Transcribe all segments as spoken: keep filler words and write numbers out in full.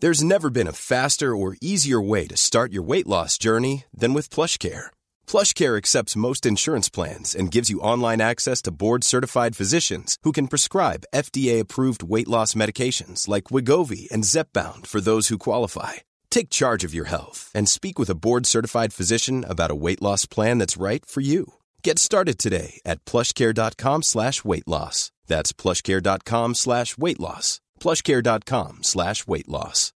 There's never been a faster or easier way to start your weight loss journey than with PlushCare. PlushCare accepts most insurance plans and gives you online access to board-certified physicians who can prescribe F D A-approved weight loss medications like Wegovy and Zepbound for those who qualify. Take charge of your health and speak with a board-certified physician about a weight loss plan that's right for you. Get started today at plushcare.com slash weight loss. That's plushcare.com slash weight loss. plushcare.com slash weight loss.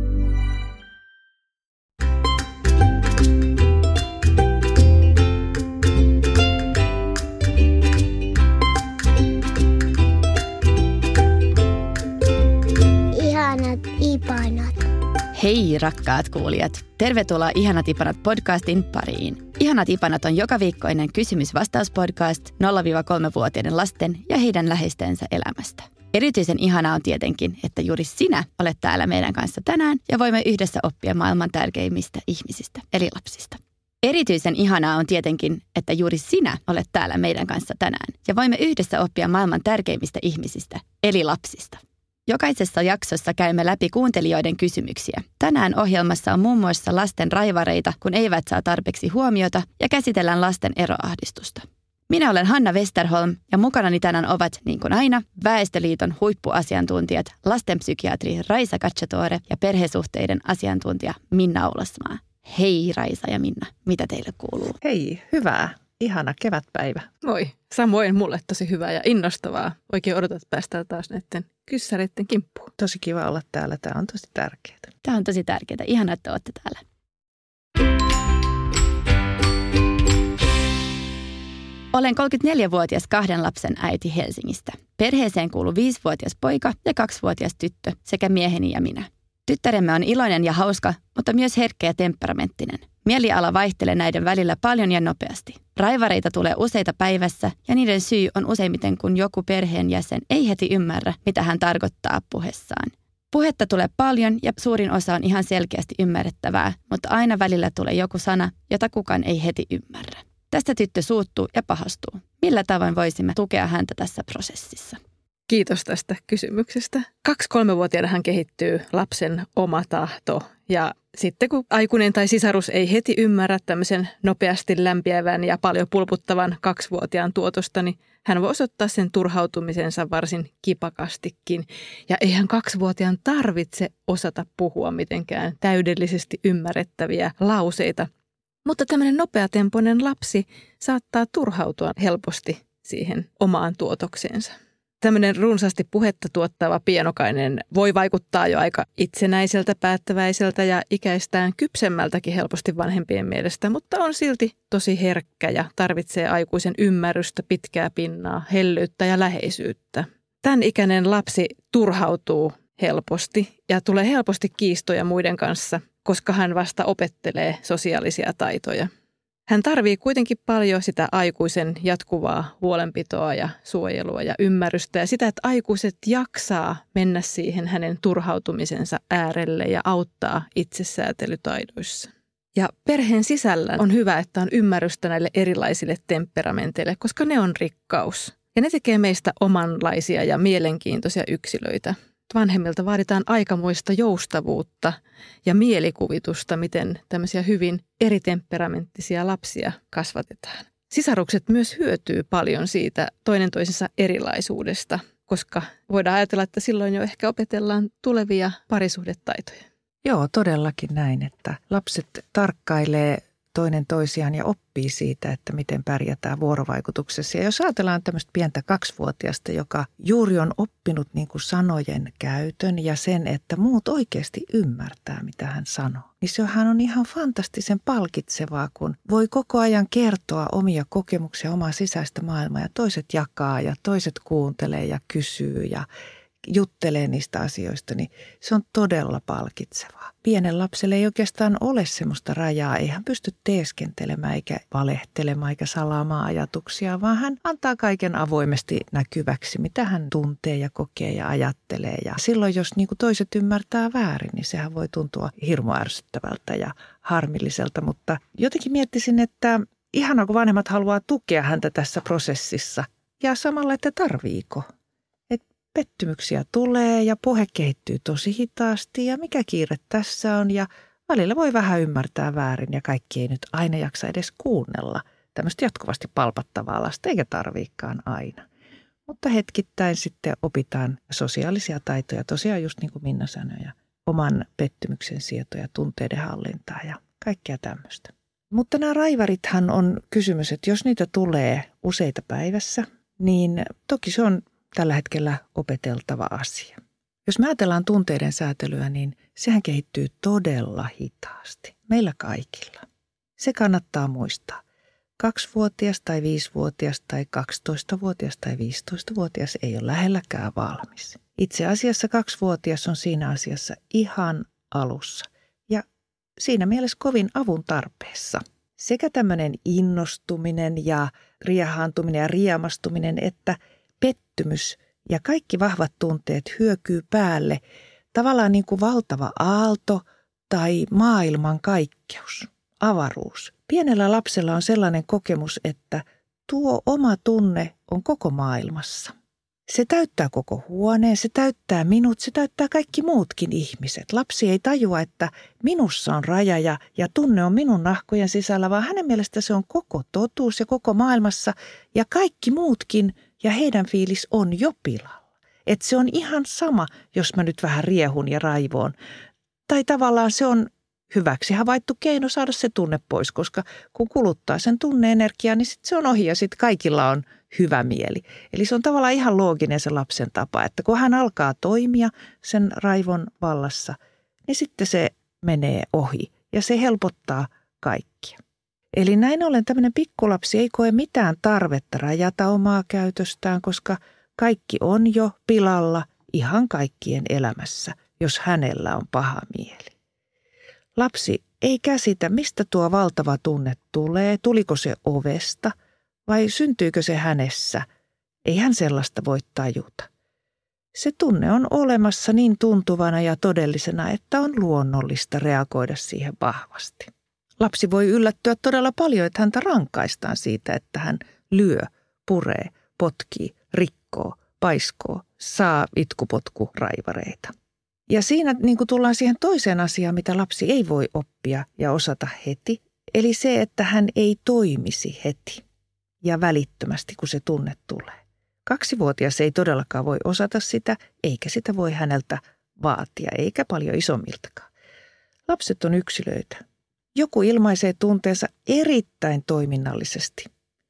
Ihanat ipanat. Hei rakkaat kuulijat! Tervetuloa Ihanat ipanat podcastin pariin. Ihanat ipanat on jokaviikkoinen kysymys-vastauspodcast nolla-kolme-vuotiaiden lasten ja heidän läheistensä elämästä. Erityisen ihanaa on tietenkin, että juuri sinä olet täällä meidän kanssa tänään ja voimme yhdessä oppia maailman tärkeimmistä ihmisistä, eli lapsista. Erityisen ihanaa on tietenkin, että juuri sinä olet täällä meidän kanssa tänään ja voimme yhdessä oppia maailman tärkeimmistä ihmisistä, eli lapsista. Jokaisessa jaksossa käymme läpi kuuntelijoiden kysymyksiä. Tänään ohjelmassa on muun muassa lasten raivareita, kun eivät saa tarpeeksi huomiota, ja käsitellään lasten eroahdistusta. Minä olen Hanna Westerholm ja mukanani tänään ovat, niin kuin aina, Väestöliiton huippuasiantuntijat, lastenpsykiatri Raisa Cacciatore ja perhesuhteiden asiantuntija Minna Oulasmaa. Hei Raisa ja Minna, mitä teille kuuluu? Hei, hyvää. Ihana kevätpäivä. Moi, samoin mulle tosi hyvää ja innostavaa. Oikein odotat, että päästään taas näiden kyssäreiden kimppuun. Tosi kiva olla täällä. Tämä on tosi tärkeää. Tämä on tosi tärkeää. Ihanaa, että olette täällä. Olen kolmekymmentäneljävuotias kahden lapsen äiti Helsingistä. Perheeseen kuuluu viisivuotias poika ja kaksivuotias tyttö sekä mieheni ja minä. Tyttäremme on iloinen ja hauska, mutta myös herkkä ja temperamenttinen. Mieliala vaihtelee näiden välillä paljon ja nopeasti. Raivareita tulee useita päivässä ja niiden syy on useimmiten, kun joku perheenjäsen ei heti ymmärrä, mitä hän tarkoittaa puheessaan. Puhetta tulee paljon ja suurin osa on ihan selkeästi ymmärrettävää, mutta aina välillä tulee joku sana, jota kukaan ei heti ymmärrä. Tästä tyttö suuttuu ja pahastuu. Millä tavoin voisimme tukea häntä tässä prosessissa? Kiitos tästä kysymyksestä. Kaksi-kolmevuotiaana hän kehittyy lapsen oma tahto ja sitten kun aikuinen tai sisarus ei heti ymmärrä tämmöisen nopeasti lämpiävän ja paljon pulputtavan kaksivuotiaan tuotosta, niin hän voi osoittaa sen turhautumisensa varsin kipakastikin. Ja eihän kaksivuotiaan tarvitse osata puhua mitenkään täydellisesti ymmärrettäviä lauseita. Mutta tämmöinen nopeatempoinen lapsi saattaa turhautua helposti siihen omaan tuotokseensa. Tämmöinen runsaasti puhetta tuottava pienokainen voi vaikuttaa jo aika itsenäiseltä, päättäväiseltä ja ikäistään kypsemmältäkin helposti vanhempien mielestä, mutta on silti tosi herkkä ja tarvitsee aikuisen ymmärrystä, pitkää pinnaa, hellyyttä ja läheisyyttä. Tämän ikäinen lapsi turhautuu helposti ja tulee helposti kiistoja muiden kanssa, koska hän vasta opettelee sosiaalisia taitoja. Hän tarvii kuitenkin paljon sitä aikuisen jatkuvaa huolenpitoa ja suojelua ja ymmärrystä ja sitä, että aikuiset jaksaa mennä siihen hänen turhautumisensa äärelle ja auttaa itsesäätelytaidoissa. Ja perheen sisällä on hyvä, että on ymmärrystä näille erilaisille temperamenteille, koska ne on rikkaus. Ja ne tekee meistä omanlaisia ja mielenkiintoisia yksilöitä. Vanhemmilta vaaditaan aikamoista joustavuutta ja mielikuvitusta, miten tämmöisiä hyvin eritemperamenttisia lapsia kasvatetaan. Sisarukset myös hyötyy paljon siitä toinen toisensa erilaisuudesta, koska voidaan ajatella, että silloin jo ehkä opetellaan tulevia parisuhdetaitoja. Joo, todellakin näin, että lapset tarkkailee toinen toisiaan ja oppii siitä, että miten pärjätään vuorovaikutuksessa. Ja jos ajatellaan tämmöistä pientä kaksivuotiaista, joka juuri on oppinut niin kuin sanojen käytön ja sen, että muut oikeasti ymmärtää, mitä hän sanoo, niin sehän on ihan fantastisen palkitsevaa, kun voi koko ajan kertoa omia kokemuksia, omaa sisäistä maailmaa ja toiset jakaa ja toiset kuuntelee ja kysyy ja juttelee niistä asioista, niin se on todella palkitsevaa. Pienen lapselle ei oikeastaan ole semmoista rajaa, ei hän pysty teeskentelemään eikä valehtelemaan eikä salaamaan ajatuksia, vaan hän antaa kaiken avoimesti näkyväksi, mitä hän tuntee ja kokee ja ajattelee. Ja silloin, jos niin kuin toiset ymmärtää väärin, niin sehän voi tuntua hirmu ärsyttävältä ja harmilliselta, mutta jotenkin miettisin, että ihanaa, kun vanhemmat haluaa tukea häntä tässä prosessissa ja samalla, että tarviiko. pettymyksiä tulee ja puhe kehittyy tosi hitaasti ja mikä kiire tässä on ja välillä voi vähän ymmärtää väärin ja kaikki ei nyt aina jaksa edes kuunnella tämmöistä jatkuvasti palpattavaa lasta, eikä tarviikaan aina. Mutta hetkittäin sitten opitaan sosiaalisia taitoja, tosiaan just niin kuin Minna sanoi, ja oman pettymyksen sietoja, tunteiden hallintaa ja kaikkea tämmöistä. Mutta nämä raivarithan on kysymys, että jos niitä tulee useita päivässä, niin toki se on tällä hetkellä opeteltava asia. Jos me ajatellaan tunteiden säätelyä, niin sehän kehittyy todella hitaasti, meillä kaikilla. Se kannattaa muistaa. Kaksivuotias tai viisivuotias tai kaksitoistavuotias tai viisitoistavuotias ei ole lähelläkään valmis. Itse asiassa kaksivuotias on siinä asiassa ihan alussa ja siinä mielessä kovin avun tarpeessa. Sekä tämmöinen innostuminen ja riehaantuminen ja riemastuminen, että pettymys ja kaikki vahvat tunteet hyökyy päälle. Tavallaan niin kuin valtava aalto tai maailman kaikkeus, avaruus. Pienellä lapsella on sellainen kokemus, että tuo oma tunne on koko maailmassa. Se täyttää koko huoneen, se täyttää minut, se täyttää kaikki muutkin ihmiset. Lapsi ei tajua, että minussa on raja ja, ja tunne on minun nahkojen sisällä, vaan hänen mielestä se on koko totuus ja koko maailmassa ja kaikki muutkin ja heidän fiilis on jo pilalla. Että se on ihan sama, jos mä nyt vähän riehun ja raivoon. Tai tavallaan se on hyväksi havaittu keino saada se tunne pois, koska kun kuluttaa sen tunne-energiaa, niin sit se on ohi ja sitten kaikilla on hyvä mieli. Eli se on tavallaan ihan looginen se lapsen tapa, että kun hän alkaa toimia sen raivon vallassa, niin sitten se menee ohi ja se helpottaa kaikkia. Eli näin ollen tämmöinen pikkulapsi ei koe mitään tarvetta rajata omaa käytöstään, koska kaikki on jo pilalla ihan kaikkien elämässä, jos hänellä on paha mieli. Lapsi ei käsitä, mistä tuo valtava tunne tulee, tuliko se ovesta vai syntyykö se hänessä. Ei hän sellaista voi tajuta. Se tunne on olemassa niin tuntuvana ja todellisena, että on luonnollista reagoida siihen vahvasti. Lapsi voi yllättyä todella paljon, että häntä rankaistaan siitä, että hän lyö, puree, potkii, rikkoo, paiskoo, saa itkupotkuraivareita. Ja siinä niin kuin tullaan siihen toiseen asiaan, mitä lapsi ei voi oppia ja osata heti, eli se, että hän ei toimisi heti ja välittömästi, kun se tunne tulee. Kaksivuotias ei todellakaan voi osata sitä, eikä sitä voi häneltä vaatia, eikä paljon isommiltakaan. Lapset on yksilöitä. Joku ilmaisee tunteensa erittäin toiminnallisesti.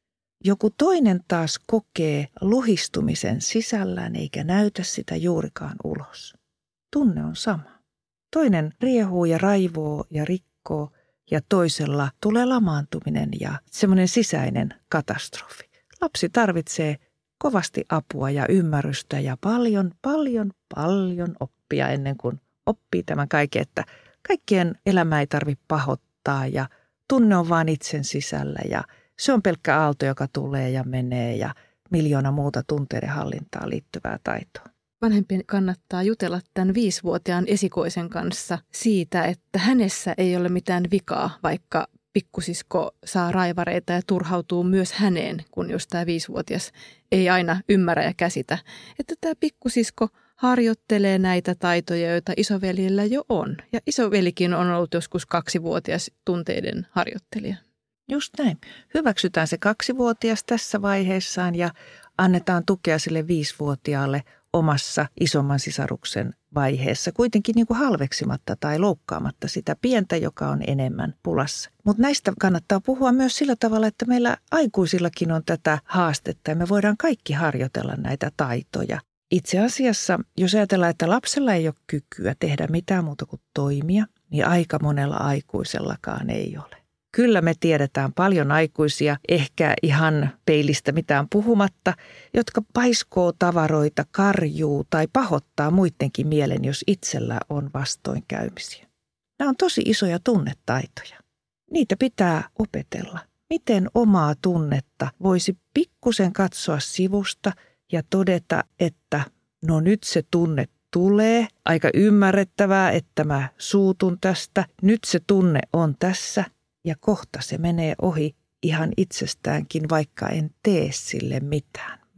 Joku toinen taas kokee luhistumisen sisällään eikä näytä sitä juurikaan ulos. Tunne on sama. Toinen riehuu ja raivoo ja rikkoo ja toisella tulee lamaantuminen ja semmoinen sisäinen katastrofi. Lapsi tarvitsee kovasti apua ja ymmärrystä ja paljon, paljon, paljon oppia ennen kuin oppii tämän kaiken, että kaikkien elämää ei tarvitse pahoittaa ja tunne on vaan itsen sisällä ja se on pelkkä aalto, joka tulee ja menee ja miljoona muuta tunteiden hallintaan liittyvää taitoa. Vanhempien kannattaa jutella tämän viisivuotiaan esikoisen kanssa siitä, että hänessä ei ole mitään vikaa, vaikka pikkusisko saa raivareita ja turhautuu myös häneen, kun jos tämä viisivuotias ei aina ymmärrä ja käsitä. Että tämä pikkusisko harjoittelee näitä taitoja, joita isoveljellä jo on. Ja isovelikin on ollut joskus kaksivuotias tunteiden harjoittelija. Just näin. Hyväksytään se kaksivuotias tässä vaiheessaan ja annetaan tukea sille viisivuotiaalle omassa isomman sisaruksen vaiheessa, kuitenkin niin kuin halveksimatta tai loukkaamatta sitä pientä, joka on enemmän pulassa. Mutta näistä kannattaa puhua myös sillä tavalla, että meillä aikuisillakin on tätä haastetta ja me voidaan kaikki harjoitella näitä taitoja. Itse asiassa, jos ajatellaan, että lapsella ei ole kykyä tehdä mitään muuta kuin toimia, niin aika monella aikuisellakaan ei ole. Kyllä me tiedetään paljon aikuisia, ehkä ihan peilistä mitään puhumatta, jotka paiskoo tavaroita, karjuu tai pahoittaa muidenkin mielen, jos itsellä on vastoinkäymisiä. Nämä on tosi isoja tunnetaitoja. Niitä pitää opetella. Miten omaa tunnetta voisi pikkusen katsoa sivusta ja todeta, että no nyt se tunne tulee. Aika ymmärrettävää, että mä suutun tästä. Nyt se tunne on tässä. Ja kohta se menee ohi ihan itsestäänkin, vaikka en tee sille mitään.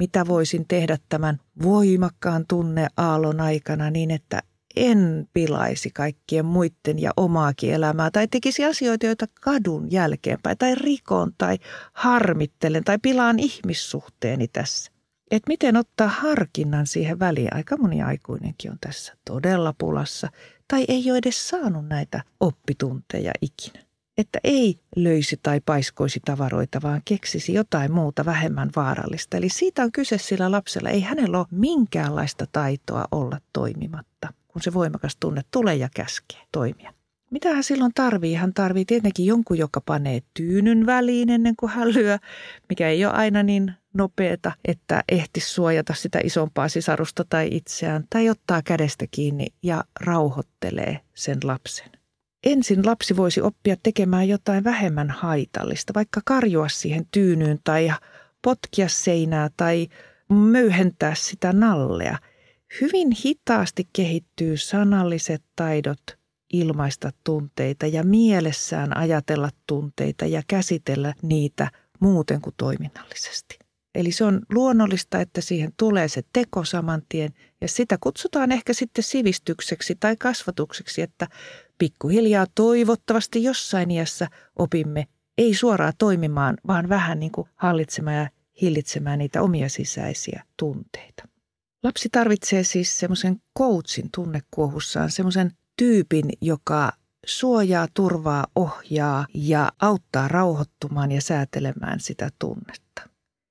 mitä voisin tehdä tämän voimakkaan tunneaallon aikana niin, että en pilaisi kaikkien muiden ja omaakin elämää tai tekisi asioita, joita kadun jälkeenpäin tai rikon tai harmittelen tai pilaan ihmissuhteeni tässä. Että miten ottaa harkinnan siihen väliin. Aika moni aikuinenkin on tässä todella pulassa tai ei ole edes saanut näitä oppitunteja ikinä. Että ei löisi tai paiskoisi tavaroita, vaan keksisi jotain muuta vähemmän vaarallista. Eli siitä on kyse sillä lapsella. Ei hänellä ole minkäänlaista taitoa olla toimimatta, kun se voimakas tunne tulee ja käskee toimia. Mitä hän silloin tarvii? Hän tarvii tietenkin jonkun, joka panee tyynyn väliin ennen kuin hän lyö, mikä ei ole aina niin nopeata, että ehtisi suojata sitä isompaa sisarusta tai itseään, tai ottaa kädestä kiinni ja rauhoittelee sen lapsen. Ensin lapsi voisi oppia tekemään jotain vähemmän haitallista, vaikka karjua siihen tyynyyn tai potkia seinää tai möyhentää sitä nallea. Hyvin hitaasti kehittyy sanalliset taidot ilmaista tunteita ja mielessään ajatella tunteita ja käsitellä niitä muuten kuin toiminnallisesti. Eli se on luonnollista, että siihen tulee se teko saman tien ja sitä kutsutaan ehkä sitten sivistykseksi tai kasvatukseksi, että pikkuhiljaa toivottavasti jossain iässä opimme ei suoraan toimimaan, vaan vähän niin kuin hallitsemaan ja hillitsemään niitä omia sisäisiä tunteita. Lapsi tarvitsee siis semmoisen coachin tunnekuohussaan, semmoisen tyypin, joka suojaa, turvaa, ohjaa ja auttaa rauhoittumaan ja säätelemään sitä tunnetta.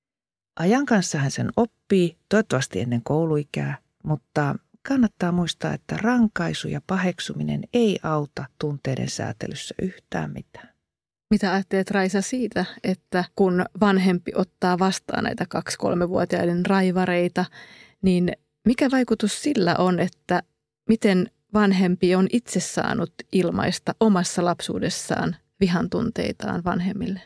Ajan kanssa hän sen oppii, toivottavasti ennen kouluikää, mutta kannattaa muistaa, että rankaisu ja paheksuminen ei auta tunteiden säätelyssä yhtään mitään. Mitä ajattelet, Raisa, siitä, että kun vanhempi ottaa vastaan näitä kaksi-kolmevuotiaiden raivareita, niin mikä vaikutus sillä on, että miten vanhempi on itse saanut ilmaista omassa lapsuudessaan vihan tunteitaan vanhemmille?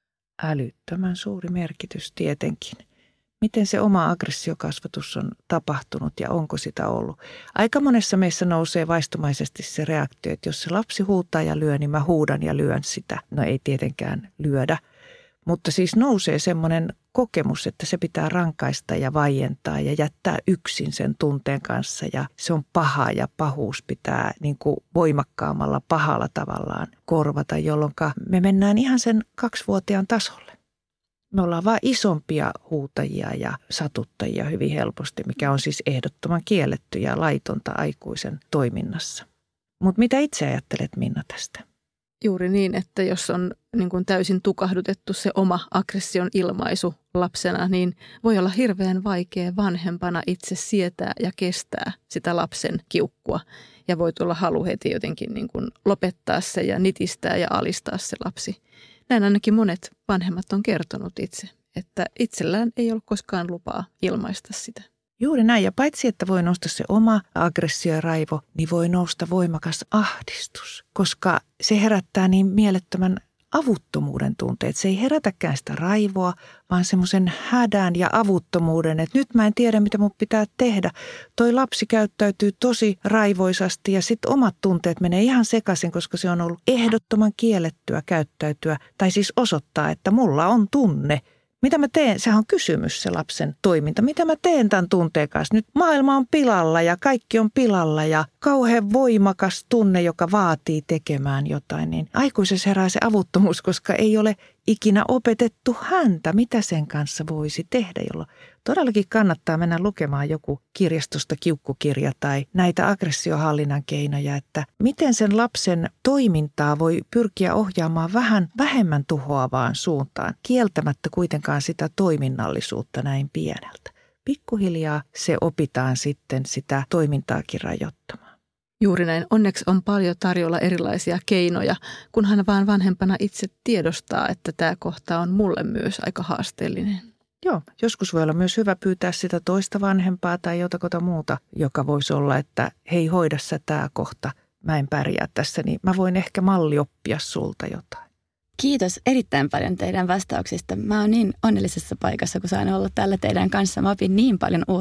Älyttömän suuri merkitys tietenkin. Miten se oma aggressiokasvatus on tapahtunut ja onko sitä ollut? Aika monessa meissä nousee vaistomaisesti se reaktio, että jos se lapsi huutaa ja lyö, niin mä huudan ja lyön sitä. No ei tietenkään lyödä, mutta siis nousee semmoinen kokemus, että se pitää rankaista ja vaientaa ja jättää yksin sen tunteen kanssa ja se on paha ja pahuus pitää niin kuin voimakkaammalla pahalla tavallaan korvata, jolloin me mennään ihan sen kaksivuotiaan tasolle. Me ollaan vaan isompia huutajia ja satuttajia hyvin helposti, mikä on siis ehdottoman kielletty ja laitonta aikuisen toiminnassa. Mutta mitä itse ajattelet, Minna, tästä? Juuri niin, että jos on niin kuin täysin tukahdutettu se oma aggression ilmaisu lapsena, niin voi olla hirveän vaikea vanhempana itse sietää ja kestää sitä lapsen kiukkua. Ja voi tulla halu heti jotenkin niin kuin lopettaa se ja nitistää ja alistaa se lapsi. Näin ainakin monet vanhemmat on kertonut itse, että itsellään ei ollut koskaan lupaa ilmaista sitä. Juuri näin, ja paitsi että voi nousta se oma aggressio ja raivo, niin voi nousta voimakas ahdistus, koska se herättää niin mielettömän avuttomuuden tunteet. Se ei herätäkään sitä raivoa, vaan semmoisen hädän ja avuttomuuden, että nyt mä en tiedä, mitä mun pitää tehdä. Toi lapsi käyttäytyy tosi raivoisasti ja sitten omat tunteet menee ihan sekaisin, koska se on ollut ehdottoman kiellettyä käyttäytyä. Tai siis osoittaa, että mulla on tunne. Mitä mä teen? Sehän on kysymys se lapsen toiminta. Mitä mä teen tämän tunteen kanssa? Nyt maailma on pilalla ja kaikki on pilalla ja kauhean voimakas tunne, joka vaatii tekemään jotain. Niin aikuisessa herää se avuttomuus, koska ei ole ikinä opetettu häntä, mitä sen kanssa voisi tehdä, jolloin todellakin kannattaa mennä lukemaan joku kirjastosta kiukkukirja tai näitä aggressiohallinnan keinoja, että miten sen lapsen toimintaa voi pyrkiä ohjaamaan vähän vähemmän tuhoavaan suuntaan, kieltämättä kuitenkaan sitä toiminnallisuutta näin pieneltä. Pikkuhiljaa se opitaan sitten sitä toimintaakin rajoittamaan. Juuri näin. Onneksi on paljon tarjolla erilaisia keinoja, kunhan vaan vanhempana itse tiedostaa, että tämä kohta on mulle myös aika haasteellinen. Joo, joskus voi olla myös hyvä pyytää sitä toista vanhempaa tai jotakota muuta, joka voisi olla, että hei, hoida sä tämä kohta, mä en pärjää tässä, niin mä voin ehkä mallioppia sulta jotain. Kiitos erittäin paljon teidän vastauksista. Mä oon niin onnellisessa paikassa, kun saan olla täällä teidän kanssa. Mä opin niin paljon uutta.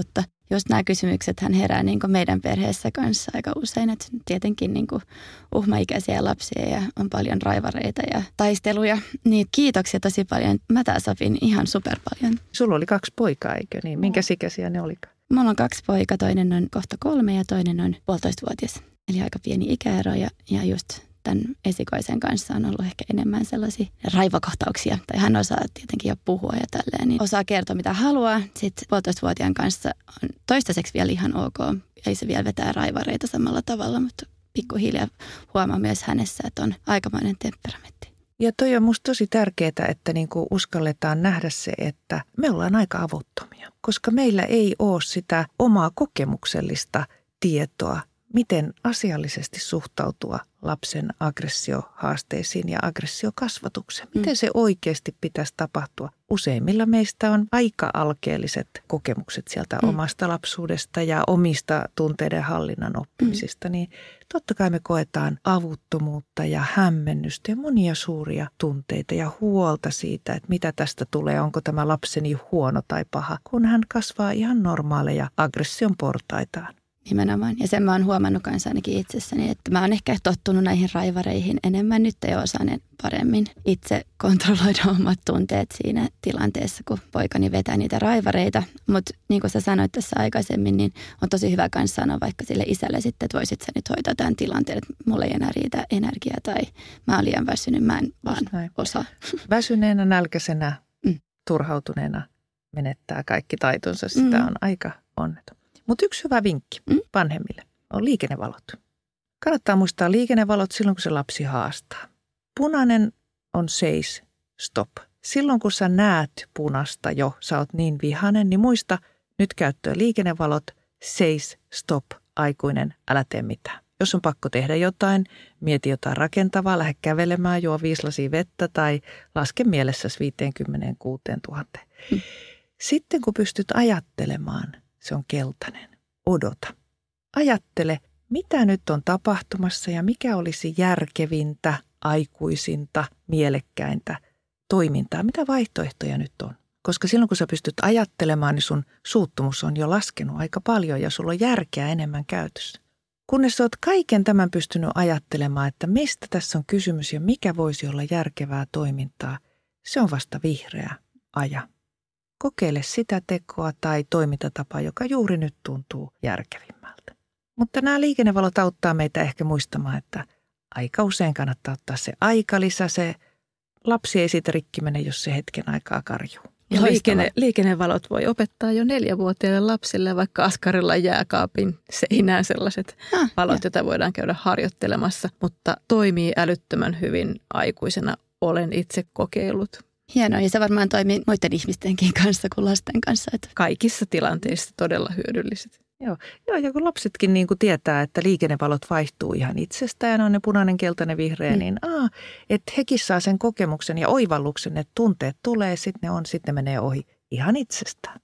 just nämä kysymykset hän herää niin kuin meidän perheessä kanssa aika usein, että tietenkin niin kuin uhmaikäisiä lapsia ja on paljon raivareita ja taisteluja. Niin kiitoksia tosi paljon. Mä taas opin ihan super paljon. Sulla oli kaksi poikaa, eikö niin? Minkä ikäisiä ne olikaan? Mulla on kaksi poikaa, toinen on kohta kolme ja toinen on puolitoistavuotias. Eli aika pieni ikäero ja, ja just tämän esikoisen kanssa on ollut ehkä enemmän sellaisia raivokohtauksia. Tai hän osaa tietenkin jo puhua ja tälleen, niin osaa kertoa mitä haluaa. Sitten puolitoistavuotiaan kanssa on toistaiseksi vielä ihan ok. Ei se vielä vetää raivareita samalla tavalla, mutta pikkuhiljaa huomaa myös hänessä, että on aikamoinen temperamentti. Ja toi on musta tosi tärkeää, että niinku uskalletaan nähdä se, että me ollaan aika avuttomia. Koska meillä ei ole sitä omaa kokemuksellista tietoa, miten asiallisesti suhtautua lapsen aggressiohaasteisiin ja aggressiokasvatukseen. Miten mm. se oikeasti pitäisi tapahtua? Useimmilla meistä on aika alkeelliset kokemukset sieltä mm. omasta lapsuudesta ja omista tunteiden hallinnan oppimisista. Mm. Niin totta kai me koetaan avuttomuutta ja hämmennystä ja monia suuria tunteita ja huolta siitä, että mitä tästä tulee. Onko tämä lapseni huono tai paha, kun hän kasvaa ihan normaaleja aggression portaitaan. Nimenomaan. Ja sen mä oon huomannut kanssa ainakin itsessäni, että mä oon ehkä tottunut näihin raivareihin enemmän. Nyt ei osaan paremmin itse kontrolloida omat tunteet siinä tilanteessa, kun poikani vetää niitä raivareita. Mutta niin kuin sä sanoit tässä aikaisemmin, niin on tosi hyvä kanssa sanoa vaikka sille isälle sitten, että voisit sä nyt hoitaa tämän tilanteen, että mulla ei enää riitä energiaa tai mä oon liian väsynyt, mä en vaan osaa. Väsyneenä, nälkäisenä, mm. turhautuneena menettää kaikki taitonsa. Sitä mm. on aika onneton. Mutta yksi hyvä vinkki mm? vanhemmille on liikennevalot. Kannattaa muistaa liikennevalot silloin, kun se lapsi haastaa. Punainen on seis, stop. Silloin, kun sä näet punasta jo, sä oot niin vihainen, niin muista nyt käyttöön liikennevalot, seis, stop, aikuinen, älä tee mitään. Jos on pakko tehdä jotain, mieti jotain rakentavaa, lähde kävelemään, juo viisi lasia vettä tai laske mielessäsi viisikymmentäkuusi tuhatta. Mm. Sitten kun pystyt ajattelemaan, se on keltainen. Odota. Ajattele, mitä nyt on tapahtumassa ja mikä olisi järkevintä, aikuisinta, mielekkäintä toimintaa. Mitä vaihtoehtoja nyt on? Koska silloin kun sä pystyt ajattelemaan, niin sun suuttumus on jo laskenut aika paljon ja sulla on järkeä enemmän käytössä. Kunnes sä oot kaiken tämän pystynyt ajattelemaan, että mistä tässä on kysymys ja mikä voisi olla järkevää toimintaa, se on vasta vihreä aja. Kokeile sitä tekoa tai toimintatapaa, joka juuri nyt tuntuu järkevimmältä. Mutta nämä liikennevalot auttaa meitä ehkä muistamaan, että aika usein kannattaa ottaa se aikalisä. Se lapsi ei siitä rikki mene, jos se hetken aikaa karjuu. Ja liikenne, liikennevalot voi opettaa jo neljävuotiaille lapsille, vaikka askarilla jääkaapin seinään sellaiset ah, valot, joita voidaan käydä harjoittelemassa, mutta toimii älyttömän hyvin aikuisena. Olen itse kokeillut. Hienoa, ja se varmaan toimii muiden ihmistenkin kanssa kuin lasten kanssa. Että kaikissa tilanteissa todella hyödylliset. Joo, Joo ja kun lapsetkin niin kuin tietää, että liikennevalot vaihtuu ihan itsestään, on ne punainen, keltainen, vihreä, mm. niin aa, että hekin saa sen kokemuksen ja oivalluksen, että tunteet tulee, sitten ne on, sitten ne menee ohi ihan itsestään.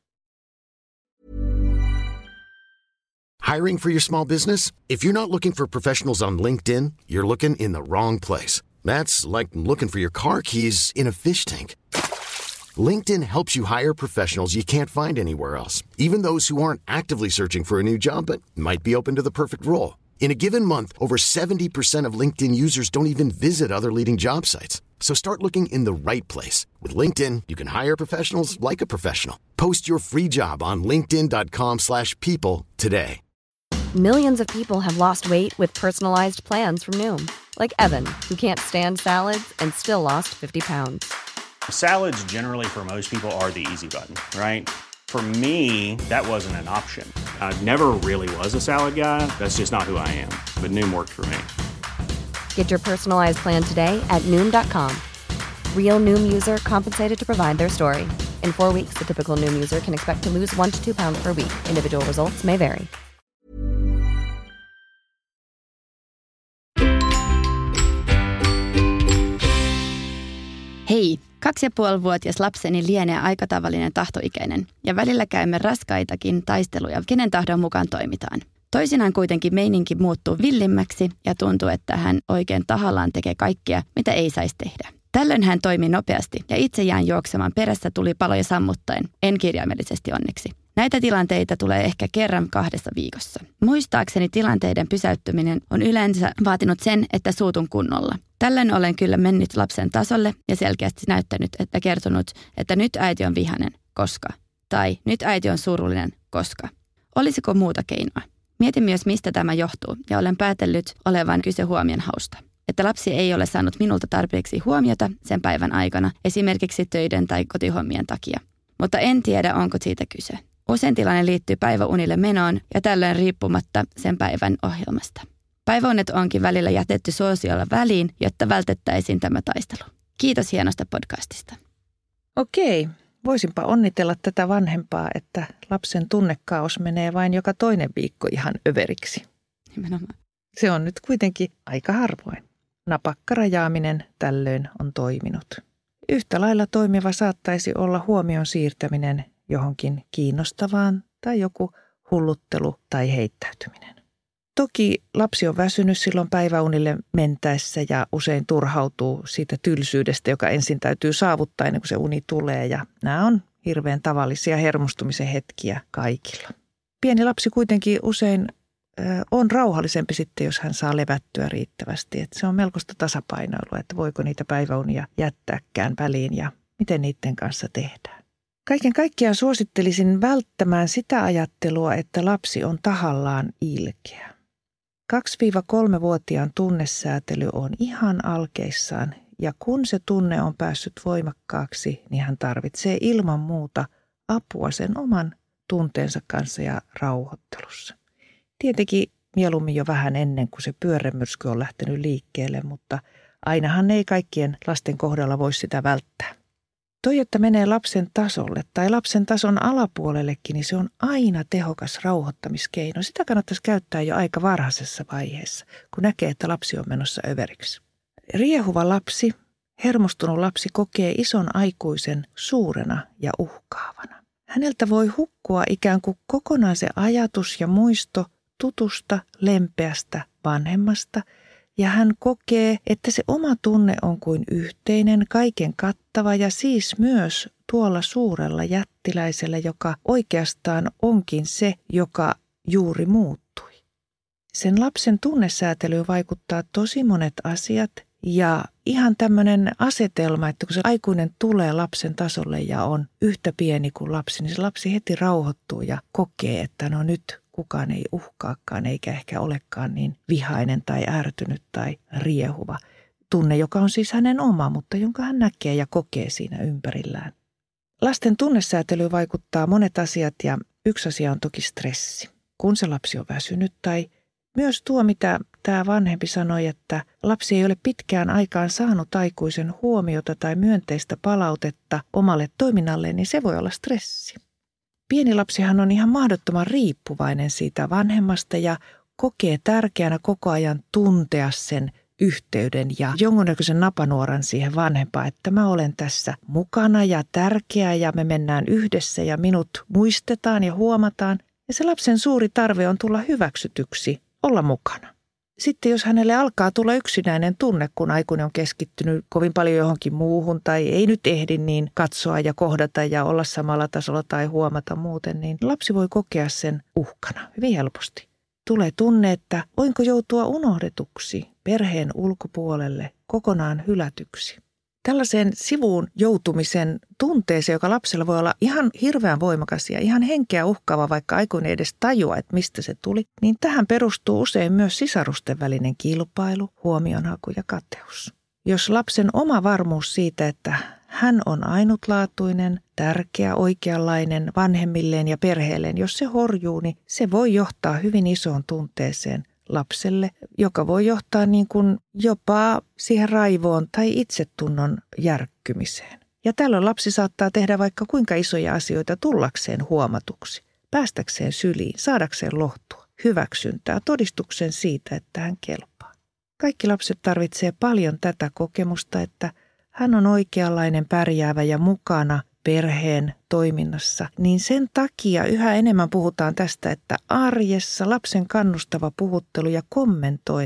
Hiring for your small business? If you're not looking for professionals on LinkedIn, you're looking in the wrong place. That's like looking for your car keys in a fish tank. LinkedIn helps you hire professionals you can't find anywhere else, even those who aren't actively searching for a new job but might be open to the perfect role. In a given month, over seventy percent of LinkedIn users don't even visit other leading job sites. So start looking in the right place. With LinkedIn, you can hire professionals like a professional. Post your free job on linkedin dot com slash people today. Millions of people have lost weight with personalized plans from Noom. Like Evan, who can't stand salads and still lost fifty pounds. Salads generally for most people are the easy button, right? For me, that wasn't an option. I never really was a salad guy. That's just not who I am. But Noom worked for me. Get your personalized plan today at Noom dot com. Real Noom user compensated to provide their story. In four weeks, the typical Noom user can expect to lose one to two pounds per week. Individual results may vary. Hei, kaksi ja puolivuotias lapseni lienee aika tavallinen tahtoikäinen ja välillä käymme raskaitakin taisteluja, kenen tahdon mukaan toimitaan. Toisinaan kuitenkin meininki muuttuu villimmäksi ja tuntuu, että hän oikein tahallaan tekee kaikkea, mitä ei saisi tehdä. Tällöin hän toimi nopeasti ja itse jään juoksemaan perässä tuli paloja sammuttaen, en kirjaimellisesti onneksi. Näitä tilanteita tulee ehkä kerran kahdessa viikossa. Muistaakseni tilanteiden pysäyttäminen on yleensä vaatinut sen, että suutun kunnolla. Tällöin olen kyllä mennyt lapsen tasolle ja selkeästi näyttänyt, että kertonut, että nyt äiti on vihainen, koska. Tai nyt äiti on surullinen, koska. Olisiko muuta keinoa? Mietin myös, mistä tämä johtuu, ja olen päätellyt olevan kyse huomionhausta. Että lapsi ei ole saanut minulta tarpeeksi huomiota sen päivän aikana, esimerkiksi töiden tai kotihommien takia. Mutta en tiedä, onko siitä kyse. Usein tilanne liittyy päiväunille menoon ja tällöin riippumatta sen päivän ohjelmasta. Päiväunet onkin välillä jätetty suosiolla väliin, jotta vältettäisiin tämä taistelu. Kiitos hienosta podcastista. Okei, voisinpa onnitella tätä vanhempaa, että lapsen tunnekaos menee vain joka toinen viikko ihan överiksi. Nimenomaan. Se on nyt kuitenkin aika harvoin. Napakka rajaaminen tällöin on toiminut. Yhtä lailla toimiva saattaisi olla huomion siirtäminen johonkin kiinnostavaan tai joku hulluttelu tai heittäytyminen. Toki lapsi on väsynyt silloin päiväunille mentäessä ja usein turhautuu siitä tylsyydestä, joka ensin täytyy saavuttaa ennen kuin se uni tulee. Ja nämä on hirveän tavallisia hermostumisen hetkiä kaikilla. Pieni lapsi kuitenkin usein ö, on rauhallisempi sitten, jos hän saa levättyä riittävästi. Että se on melkoista tasapainoilua, että voiko niitä päiväunia jättääkään väliin ja miten niiden kanssa tehdään. Kaiken kaikkiaan suosittelisin välttämään sitä ajattelua, että lapsi on tahallaan ilkeä. kaksi-kolme-vuotiaan tunnesäätely on ihan alkeissaan ja kun se tunne on päässyt voimakkaaksi, niin hän tarvitsee ilman muuta apua sen oman tunteensa kanssa ja rauhoittelussa. Tietenkin mieluummin jo vähän ennen kuin se pyörremyrsky on lähtenyt liikkeelle, mutta ainahan ei kaikkien lasten kohdalla voi sitä välttää. Toi, että menee lapsen tasolle tai lapsen tason alapuolellekin, niin se on aina tehokas rauhoittamiskeino. Sitä kannattaisi käyttää jo aika varhaisessa vaiheessa, kun näkee, että lapsi on menossa överiksi. Riehuva lapsi, hermostunut lapsi kokee ison aikuisen suurena ja uhkaavana. Häneltä voi hukkua ikään kuin kokonaan se ajatus ja muisto tutusta, lempeästä vanhemmasta, ja hän kokee, että se oma tunne on kuin yhteinen, kaiken kattava ja siis myös tuolla suurella jättiläisellä, joka oikeastaan onkin se, joka juuri muuttui. Sen lapsen tunnesäätelyyn vaikuttaa tosi monet asiat ja ihan tämmöinen asetelma, että kun se aikuinen tulee lapsen tasolle ja on yhtä pieni kuin lapsi, niin se lapsi heti rauhoittuu ja kokee, että no nyt kukaan ei uhkaakaan eikä ehkä olekaan niin vihainen tai ärtynyt tai riehuva. Tunne, joka on siis hänen oma, mutta jonka hän näkee ja kokee siinä ympärillään. Lasten tunnesäätelyyn vaikuttaa monet asiat ja yksi asia on toki stressi. Kun se lapsi on väsynyt tai myös tuo, mitä tämä vanhempi sanoi, että lapsi ei ole pitkään aikaan saanut aikuisen huomiota tai myönteistä palautetta omalle toiminnalleen, niin se voi olla stressi. Pieni lapsihan on ihan mahdottoman riippuvainen siitä vanhemmasta ja kokee tärkeänä koko ajan tuntea sen yhteyden ja jonkunnäköisen napanuoran siihen vanhempaan, että mä olen tässä mukana ja tärkeä ja me mennään yhdessä ja minut muistetaan ja huomataan. Ja se lapsen suuri tarve on tulla hyväksytyksi, olla mukana. Sitten jos hänelle alkaa tulla yksinäinen tunne, kun aikuinen on keskittynyt kovin paljon johonkin muuhun tai ei nyt ehdi niin katsoa ja kohdata ja olla samalla tasolla tai huomata muuten, niin lapsi voi kokea sen uhkana hyvin helposti. Tulee tunne, että voinko joutua unohdetuksi, perheen ulkopuolelle, kokonaan hylätyksi. Tällaiseen sivuun joutumisen tunteeseen, joka lapsella voi olla ihan hirveän voimakas ja ihan henkeä uhkaava, vaikka aikuinen ei edes tajua, että mistä se tuli, niin tähän perustuu usein myös sisarusten välinen kilpailu, huomionhaku ja kateus. Jos lapsen oma varmuus siitä, että hän on ainutlaatuinen, tärkeä, oikeanlainen vanhemmilleen ja perheelleen, jos se horjuu, niin se voi johtaa hyvin isoon tunteeseen lapselle, joka voi johtaa niin kuin jopa siihen raivoon tai itsetunnon järkkymiseen. Ja tällöin lapsi saattaa tehdä vaikka kuinka isoja asioita tullakseen huomatuksi, päästäkseen syliin, saadakseen lohtua, hyväksyntää, todistuksen siitä, että hän kelpaa. Kaikki lapset tarvitsee paljon tätä kokemusta, että hän on oikeanlainen, pärjäävä ja mukana perheen toiminnassa, niin sen takia yhä enemmän puhutaan tästä, että arjessa lapsen kannustava puhuttelu ja kommentointi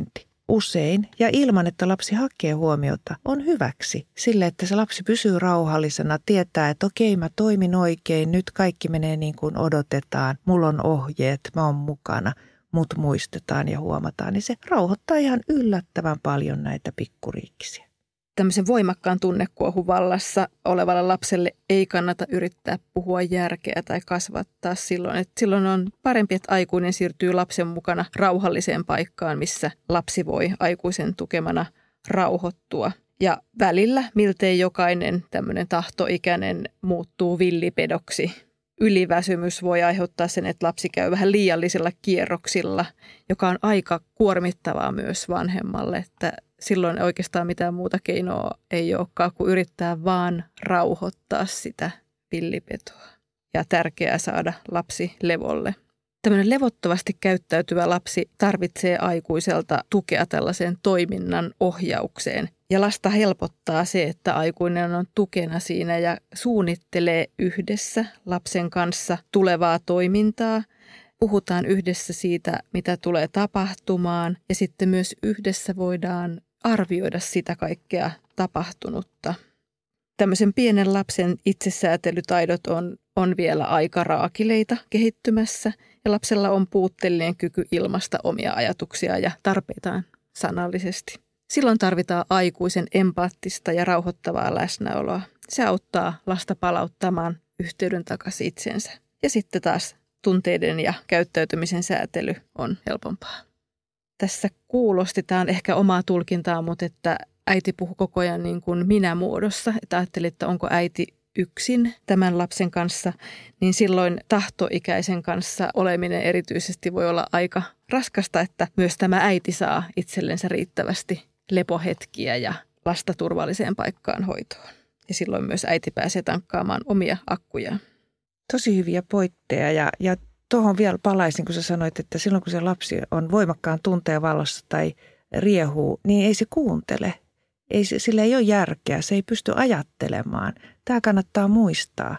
usein ja ilman, että lapsi hakee huomiota, on hyväksi. Sille, että se lapsi pysyy rauhallisena, tietää, että okei, mä toimin oikein, nyt kaikki menee niin kuin odotetaan, mulla on ohjeet, mä oon mukana, mut muistetaan ja huomataan, niin se rauhoittaa ihan yllättävän paljon näitä pikkuriikkisiä. Tämmöisen voimakkaan tunnekuohun vallassa olevalle lapselle ei kannata yrittää puhua järkeä tai kasvattaa silloin. Että silloin on parempi, että aikuinen siirtyy lapsen mukana rauhalliseen paikkaan, missä lapsi voi aikuisen tukemana rauhoittua. Ja välillä miltei jokainen tämmöinen tahtoikäinen muuttuu villipedoksi. Yliväsymys voi aiheuttaa sen, että lapsi käy vähän liiallisilla kierroksilla, joka on aika kuormittavaa myös vanhemmalle, että silloin oikeastaan mitään muuta keinoa ei olekaan kuin yrittää vaan rauhoittaa sitä villipetoa. Ja tärkeää saada lapsi levolle. Tämmöinen levottomasti käyttäytyvä lapsi tarvitsee aikuiselta tukea tällaiseen toiminnan ohjaukseen. Ja lasta helpottaa se, että aikuinen on tukena siinä ja suunnittelee yhdessä lapsen kanssa tulevaa toimintaa. Puhutaan yhdessä siitä, mitä tulee tapahtumaan ja sitten myös yhdessä voidaan arvioida sitä kaikkea tapahtunutta. Tämmöisen pienen lapsen itsesäätelytaidot on, on vielä aika raakileita kehittymässä ja lapsella on puutteellinen kyky ilmaista omia ajatuksia ja tarpeitaan sanallisesti. Silloin tarvitaan aikuisen empaattista ja rauhoittavaa läsnäoloa. Se auttaa lasta palauttamaan yhteyden takaisin itsensä. Ja sitten taas tunteiden ja käyttäytymisen säätely on helpompaa. Tässä kuulosti, tämä on ehkä omaa tulkintaa, mutta että äiti puhuu koko ajan niin kuin minä-muodossa. Että ajattelin, että onko äiti yksin tämän lapsen kanssa, niin silloin tahtoikäisen kanssa oleminen erityisesti voi olla aika raskasta, että myös tämä äiti saa itsellensä riittävästi lepohetkiä ja lasta turvalliseen paikkaan hoitoon. Ja silloin myös äiti pääsee tankkaamaan omia akkujaan. Tosi hyviä pointteja ja, ja tuohon vielä palaisin, kun sä sanoit, että silloin kun se lapsi on voimakkaan tunteen vallassa tai riehuu, niin ei se kuuntele. Ei, sillä ei ole järkeä, se ei pysty ajattelemaan. Tämä kannattaa muistaa.